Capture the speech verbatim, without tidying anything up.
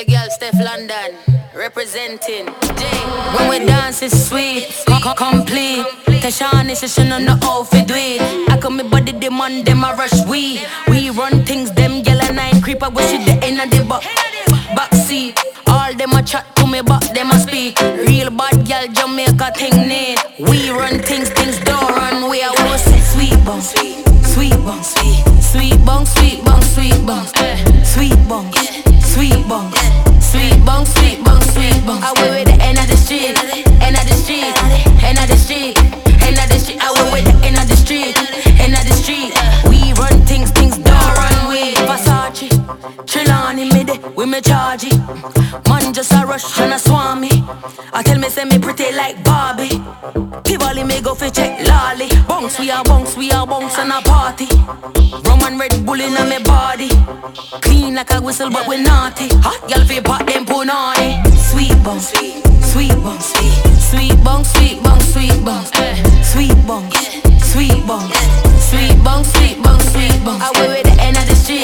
your girl Steph London, representing J. When we dance it's sweet, c- complete. Tashani session on the outfit do it. I come me body demand them a rush we. We run things them girl and I creep up with shit the end of the back backseat. All them a chat to me but them a speak. Real bad girl Jamaica thing need. We run things, things don't run. We are what we say sweet bong, sweet, sweet bong, sweet, sweet bong, sweet bong, sweet bong, sweet bong, sweet bong, sweet bong, sweet bong, sweet bong. I went with the end of the street, end of the street, end of the street, end of the street. I went with the end of the street, end of the street. We run things, things don't run. We Versace, Trelawney me de, we me charge it. Man just a rush and a swarm me. I tell me say me pretty like Barbie. Tivoli me go fi check lolly. Bounce we are bounce, we are bounce and a party. Rum and Red Bull in a me body. Clean like a whistle but we naughty. Hot girl fi pop them punani. Sweet bong, sweet, sweet bong, sweet, sweet bong, sweet bong, sweet bong, sweet bong, sweet bong, sweet bong, sweet bong, sweet bong. I went with the end of the street.